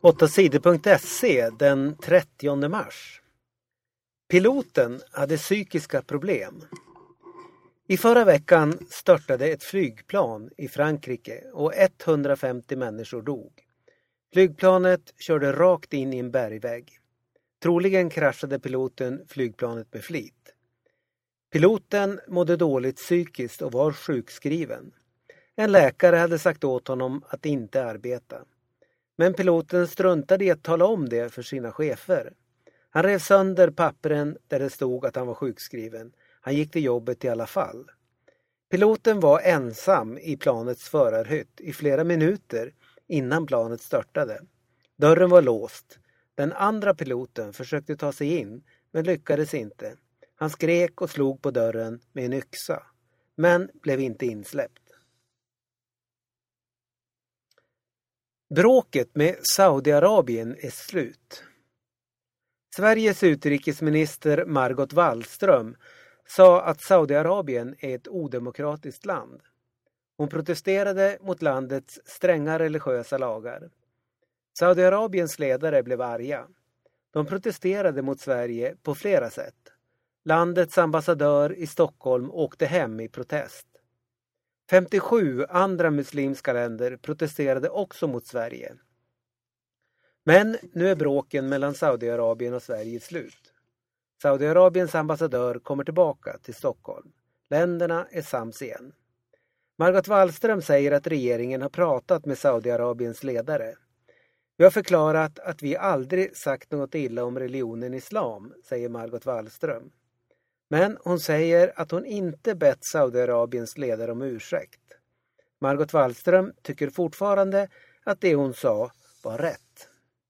8sidor.se den 30 mars. Piloten hade psykiska problem. I förra veckan störtade ett flygplan i Frankrike och 150 människor dog. Flygplanet körde rakt in i en bergvägg. Troligen kraschade piloten flygplanet med flit. Piloten mådde dåligt psykiskt och var sjukskriven. En läkare hade sagt åt honom att inte arbeta. Men piloten struntade i att tala om det för sina chefer. Han rev sönder pappren där det stod att han var sjukskriven. Han gick till jobbet i alla fall. Piloten var ensam i planets förarhytt i flera minuter innan planet störtade. Dörren var låst. Den andra piloten försökte ta sig in men lyckades inte. Han skrek och slog på dörren med en yxa, men blev inte insläppt. Bråket med Saudiarabien är slut. Sveriges utrikesminister Margot Wallström sa att Saudiarabien är ett odemokratiskt land. Hon protesterade mot landets stränga religiösa lagar. Saudiarabiens ledare blev arga. De protesterade mot Sverige på flera sätt. Landets ambassadör i Stockholm åkte hem i protest. 57 andra muslimska länder protesterade också mot Sverige. Men nu är bråken mellan Saudiarabien och Sverige slut. Saudiarabiens ambassadör kommer tillbaka till Stockholm. Länderna är sams igen. Margot Wallström säger att regeringen har pratat med Saudiarabiens ledare. Vi har förklarat att vi aldrig sagt något illa om religionen islam, säger Margot Wallström. Men hon säger att hon inte bett Saudiarabiens ledare om ursäkt. Margot Wallström tycker fortfarande att det hon sa var rätt.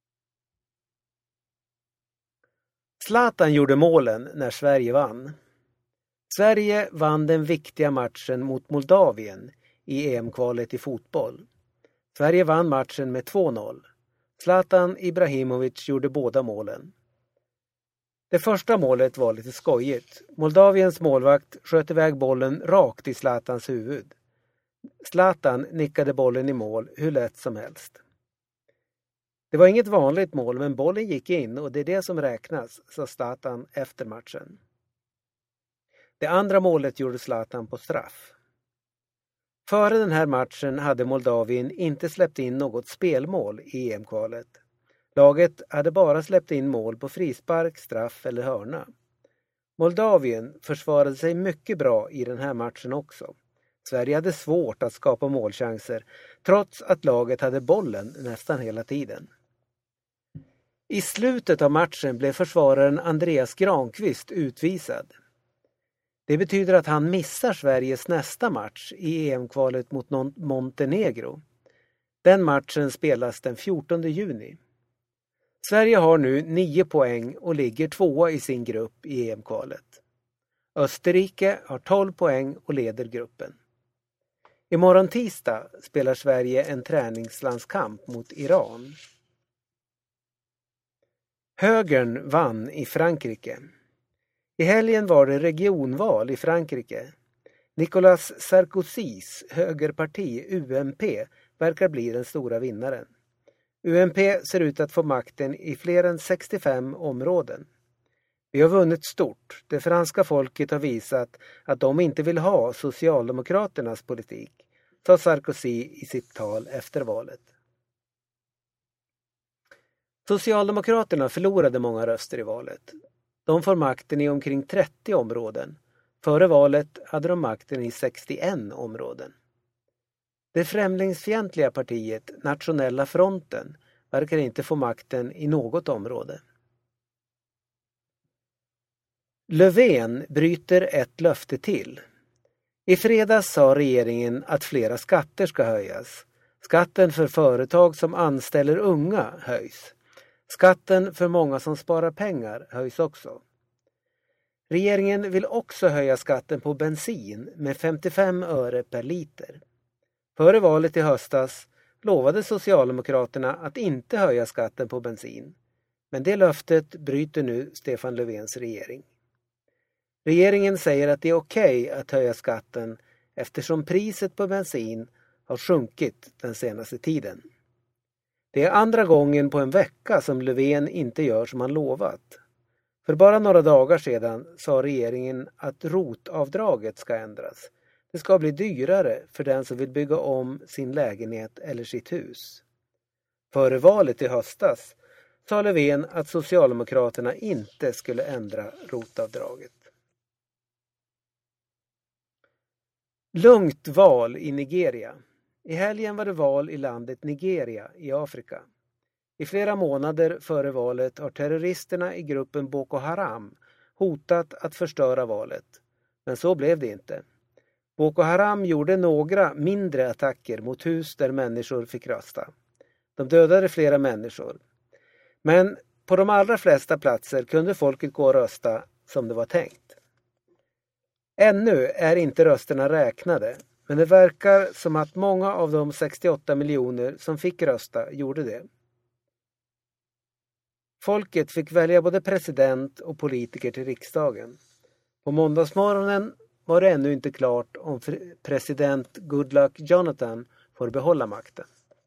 Zlatan gjorde målen när Sverige vann. Sverige vann den viktiga matchen mot Moldavien i EM-kvalet i fotboll. Sverige vann matchen med 2-0. Zlatan Ibrahimovic gjorde båda målen. Det första målet var lite skojigt. Moldaviens målvakt sköt iväg bollen rakt i Zlatans huvud. Zlatan nickade bollen i mål hur lätt som helst. Det var inget vanligt mål, men bollen gick in och det är det som räknas, sa Zlatan efter matchen. Det andra målet gjorde Zlatan på straff. Före den här matchen hade Moldavien inte släppt in något spelmål i EM-kvalet. Laget hade bara släppt in mål på frispark, straff eller hörna. Moldavien försvarade sig mycket bra i den här matchen också. Sverige hade svårt att skapa målchanser trots att laget hade bollen nästan hela tiden. I slutet av matchen blev försvararen Andreas Granqvist utvisad. Det betyder att han missar Sveriges nästa match i EM-kvalet mot Montenegro. Den matchen spelas den 14 juni. Sverige har nu 9 poäng och ligger 2 i sin grupp i EM-kvalet. Österrike har 12 poäng och leder gruppen. Imorgon tisdag spelar Sverige en träningslandskamp mot Iran. Högern vann i Frankrike. I helgen var det regionval i Frankrike. Nicolas Sarkozys högerparti UMP verkar bli den stora vinnaren. UMP ser ut att få makten i fler än 65 områden. Vi har vunnit stort. Det franska folket har visat att de inte vill ha Socialdemokraternas politik, sa Sarkozy i sitt tal efter valet. Socialdemokraterna förlorade många röster i valet. De får makten i omkring 30 områden. Före valet hade de makten i 61 områden. Det främlingsfientliga partiet Nationella fronten verkar inte få makten i något område. Löfven bryter ett löfte till. I fredags sa regeringen att flera skatter ska höjas. Skatten för företag som anställer unga höjs. Skatten för många som sparar pengar höjs också. Regeringen vill också höja skatten på bensin med 55 öre per liter. Före valet i höstas lovade Socialdemokraterna att inte höja skatten på bensin. Men det löftet bryter nu Stefan Löfvens regering. Regeringen säger att det är okej att höja skatten eftersom priset på bensin har sjunkit den senaste tiden. Det är andra gången på en vecka som Löfven inte gör som han lovat. För bara några dagar sedan sa regeringen att ROT-avdraget ska ändras. Det ska bli dyrare för den som vill bygga om sin lägenhet eller sitt hus. Före valet i höstas sa Löfven att Socialdemokraterna inte skulle ändra ROT-avdraget. Lugnt val i Nigeria. I helgen var det val i landet Nigeria i Afrika. I flera månader före valet har terroristerna i gruppen Boko Haram hotat att förstöra valet. Men så blev det inte. Boko Haram gjorde några mindre attacker mot hus där människor fick rösta. De dödade flera människor. Men på de allra flesta platser kunde folket gå och rösta som det var tänkt. Ännu är inte rösterna räknade, men det verkar som att många av de 68 miljoner som fick rösta gjorde det. Folket fick välja både president och politiker till riksdagen. På måndagsmorgonen var det ännu inte klart om president Goodluck Jonathan får behålla makten.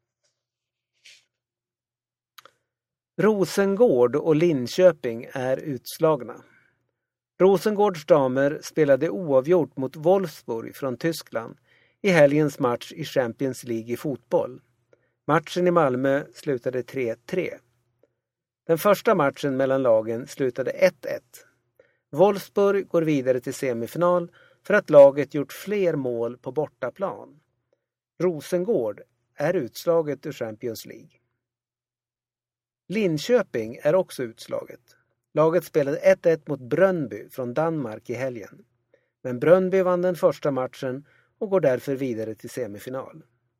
Rosengård och Linköping är utslagna. Rosengårds damer spelade oavgjort mot Wolfsburg från Tyskland i helgens match i Champions League i fotboll. Matchen i Malmö slutade 3-3. Den första matchen mellan lagen slutade 1-1. Wolfsburg går vidare till semifinal för att laget gjort fler mål på bortaplan. Rosengård är utslaget ur Champions League. Linköping är också utslaget. Laget spelade 1-1 mot Brøndby från Danmark i helgen. Men Brøndby vann den första matchen och går därför vidare till semifinal.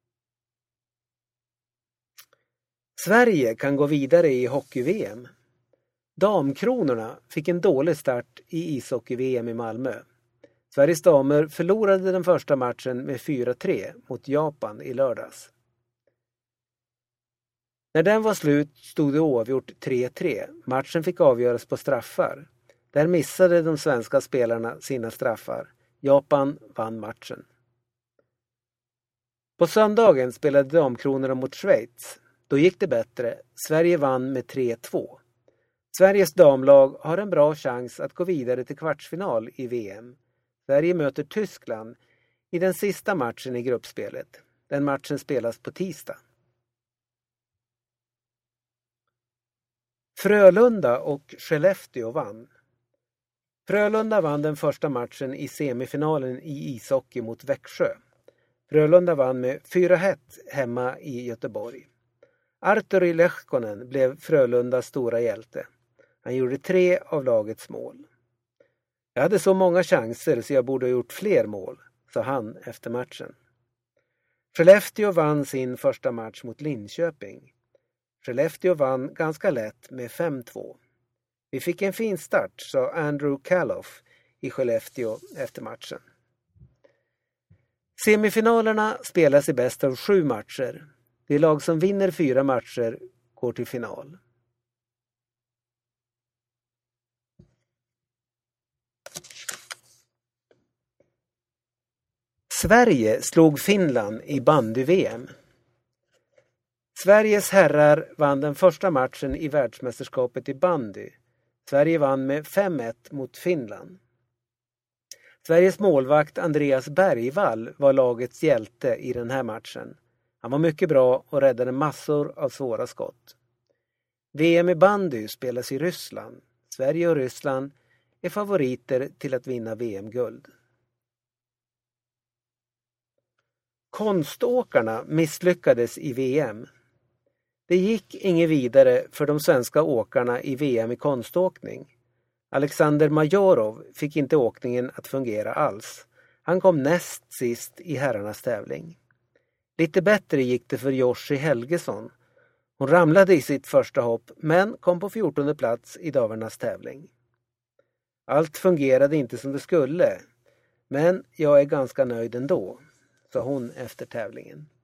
Sverige kan gå vidare i hockey-VM. Damkronorna fick en dålig start i ishockey-VM i Malmö. Sveriges damer förlorade den första matchen med 4-3 mot Japan i lördags. När den var slut stod det oavgjort 3-3. Matchen fick avgöras på straffar. Där missade de svenska spelarna sina straffar. Japan vann matchen. På söndagen spelade damkronorna mot Schweiz. Då gick det bättre. Sverige vann med 3-2. Sveriges damlag har en bra chans att gå vidare till kvartsfinal i VM. Sverige möter Tyskland i den sista matchen i gruppspelet. Den matchen spelas på tisdag. Frölunda och Skellefteå vann. Frölunda vann den första matchen i semifinalen i ishockey mot Växjö. Frölunda vann med 4-1 hemma i Göteborg. Arturi Lehkonen blev Frölundas stora hjälte. Han gjorde 3 av lagets mål. Jag hade så många chanser så jag borde ha gjort fler mål, sa han efter matchen. Skellefteå vann sin första match mot Linköping. Skellefteå vann ganska lätt med 5-2. Vi fick en fin start, sa Andrew Calof i Skellefteå efter matchen. Semifinalerna spelas i bäst av 7 matcher. Det lag som vinner 4 matcher går till final. Sverige slog Finland i bandy-VM. Sveriges herrar vann den första matchen i världsmästerskapet i bandy. Sverige vann med 5-1 mot Finland. Sveriges målvakt Andreas Bergvall var lagets hjälte i den här matchen. Han var mycket bra och räddade massor av svåra skott. VM i bandy spelas i Ryssland. Sverige och Ryssland är favoriter till att vinna VM-guld. Konståkarna misslyckades i VM. Det gick inget vidare för de svenska åkarna i VM i konståkning. Alexander Majorov fick inte åkningen att fungera alls. Han kom näst sist i herrarnas tävling. Lite bättre gick det för Joshi Helgesson. Hon ramlade i sitt första hopp men kom på 14:e plats i damernas tävling. Allt fungerade inte som det skulle, men jag är ganska nöjd ändå, sa hon efter tävlingen.